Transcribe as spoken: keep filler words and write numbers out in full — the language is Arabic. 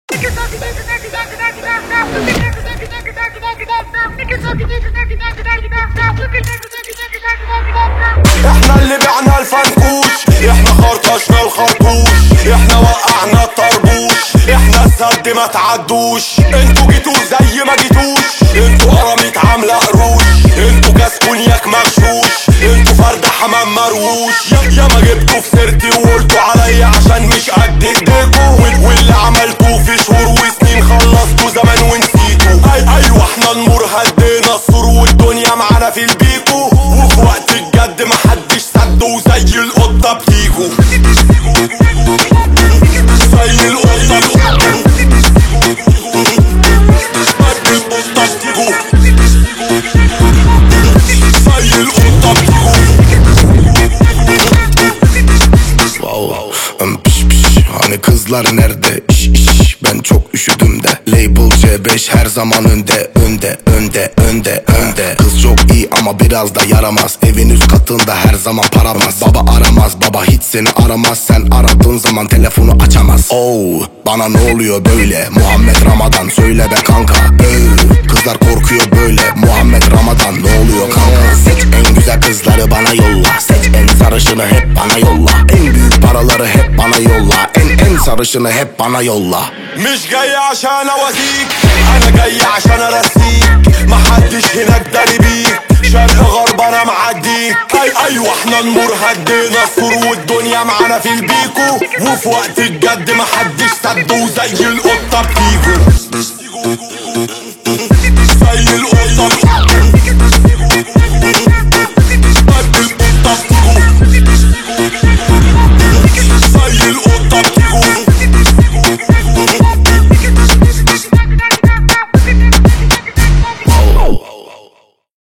احنا اللي بعنا الفنكوش، احنا خرطشنا الخرطوش، احنا وقعنا الطربوش، احنا السد ما تعدوش. انتوا جيتوا زي ما جيتوش، انتوا قراميط عامله قروش، انتوا كاس كونياك مغشوش، انتوا فرد حمام مروش. يا ما جبتوا في سيرتي وقلتوا عليا عشان مش قد ايديكوا، واللي عملتوه في شهور وسنين خلصتوا زمان ونسيتوا. اي ايوه احنا النور هدينا السور والدنيا معانا في البيكو، وفي وقت الجد محدش سد وزي القطه بتيجوا. زي القطه بتيجوا، زي القطه بتيجوا. Hani kızlar nerede? İş iş ben çok üşüdüm de. Label C beş her zaman önde, önde, önde, önde, önde. Kız çok iyi ama biraz da yaramaz. Evin üst katında her zaman paramaz. Baba aramaz, baba hiç seni aramaz. Sen aradığın zaman telefonu açamaz. Oh, bana ne oluyor böyle? Muhammed Ramadan söyle be kanka. Ee, kızlar korkuyor böyle. Muhammed Ramadan ne oluyor kanka? Seç en güzel kızları bana yolla. Seç en sarışını hep bana yolla. En büyük paraları hep bana yolla. En en sarışını hep bana yolla. مش جاي عشان اواسيك، انا جاي عشان ارسيك. محدش هناك داري بيك، شرق غرب انا معديك. اي ايوه احنا النور هدينا السور والدنيا معانا في البيكو، وفي وقت الجد محدش سد وزي القطه بتيجوا.